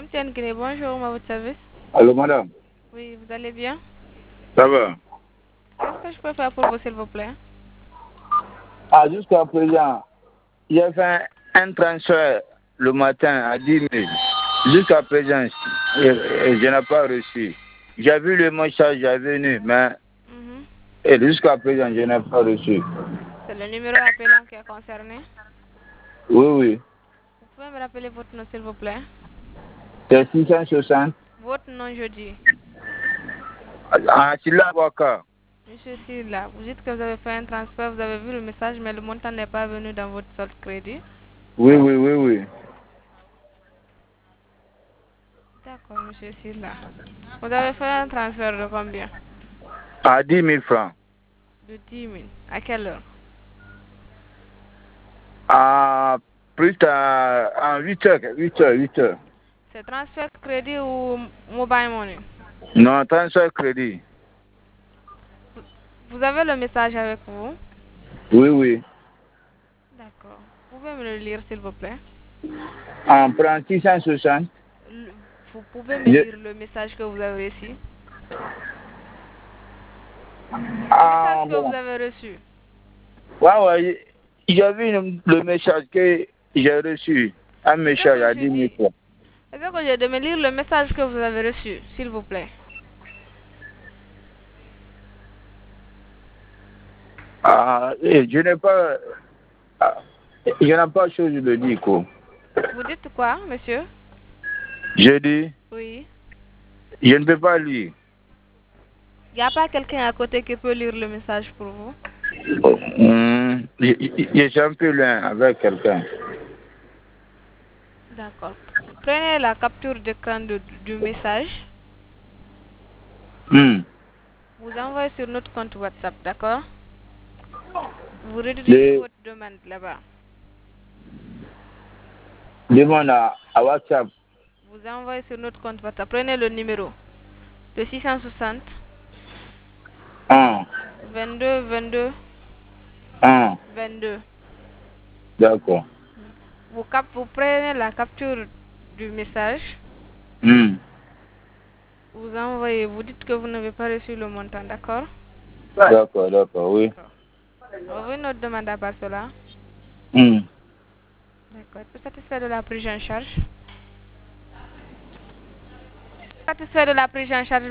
MTN Guinée, bonjour, à votre service. Allô, madame? Oui, vous allez bien? Ça va? Qu'est-ce que je peux faire pour vous, s'il vous plaît? Ah, jusqu'à présent, j'ai fait un transfert le matin à 10 000. Jusqu'à présent, je n'ai pas reçu. J'ai vu le message, j'ai venu, mais jusqu'à présent, je n'ai pas reçu. C'est le numéro appelant qui est concerné. Oui, oui. Vous pouvez me rappeler votre nom, s'il vous plaît? C'est 660. Votre nom, je dis. Ah, c'est là, Waka. Monsieur Silla, vous dites que vous avez fait un transfert, vous avez vu le message, mais le montant n'est pas venu dans votre solde crédit. Oui, oui, oui, oui. D'accord, monsieur Silla. Vous avez fait un transfert de combien? À 10 000 francs. De 10 000. À quelle heure? À plus tard, à 8 heures, 8 heures, 8 heures. C'est transfert crédit ou mobile money? Non, transfert crédit. Vous avez le message avec vous? Oui, oui. D'accord. Vous pouvez me le lire, s'il vous plaît? On prend 660. Vous pouvez me lire le message que vous avez reçu? Le message que Bon. vous avez reçu? Ouais, ouais. J'ai vu le message que j'ai reçu. Un C'est ce message que à je 10 000 dis. francs. C'est ce que j'ai de me lire le message que vous avez reçu, s'il vous plaît. Ah, je n'ai pas. Je n'ai pas chose de dire, quoi. Vous dites quoi, monsieur? Je dis, Oui. je ne peux pas lire. Il n'y a pas quelqu'un à côté qui peut lire le message pour vous? Je suis un peu loin avec quelqu'un. D'accord. Prenez la capture d'écran du message. Vous envoyez sur notre compte WhatsApp, d'accord? Vous redirigez votre demande là-bas. Demande à WhatsApp. Vous envoyez sur notre compte WhatsApp. Prenez le numéro. De 660 22 22 22. D'accord. Vous prenez la capture du message. Vous envoyez, vous dites que vous n'avez pas reçu le montant, d'accord? D'accord, d'accord, oui. Envoyez notre demande à part cela. D'accord. Êtes-vous satisfait de la prise en charge? Satisfait de la prise en charge?